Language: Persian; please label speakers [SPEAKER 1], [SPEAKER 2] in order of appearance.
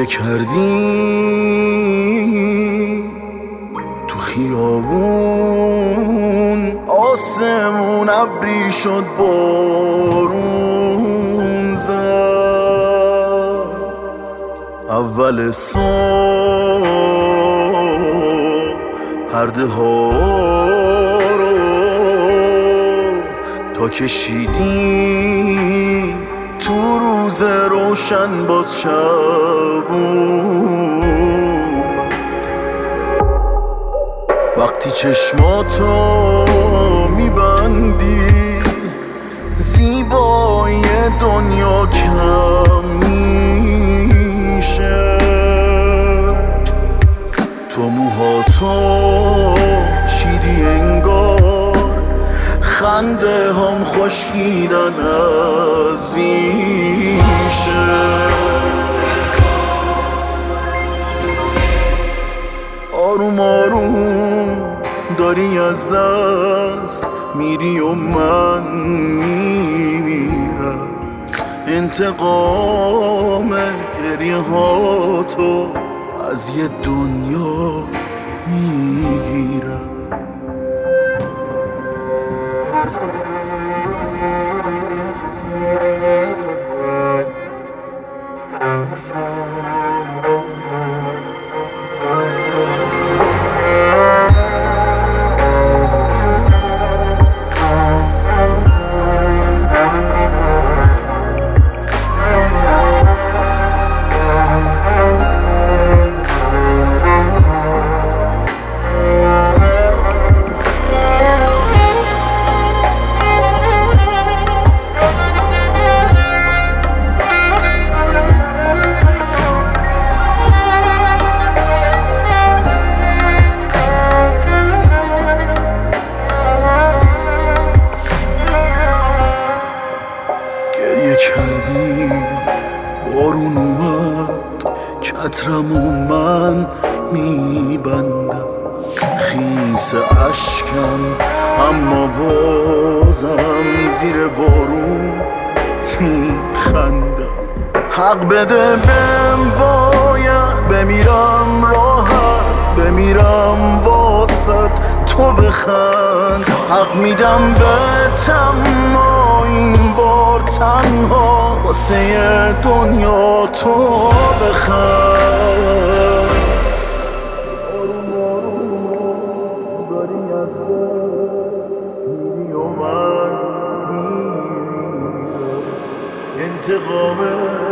[SPEAKER 1] گریه کردی تو خیابون، آسمون ابری شد بارون زد. اول صبح پرده ها رو تا کشیدی تو روز روشن، باز شب اومد. وقتی چشماتو میبندی زیبایی دنیا کم میشه. تو موهاتو چیدی انگار خنده هم خشکیدن از ریشه. آروم آروم داری از دست میری و من میمیرم. انتقام گریه هاتو از یه دنیا میگیرم. گریه کردی بارون اومد، چترمو من میبندم. خیس اشکم اما بازم زیر بارون میخندم. حق بده بهم، باید بمیرم راحت، بمیرم واسط تو بخند. حق میدم بهتم این بار تنها واسه دنیا تو بخند. آروم آروم داری از میری و من میمیرم. انتقام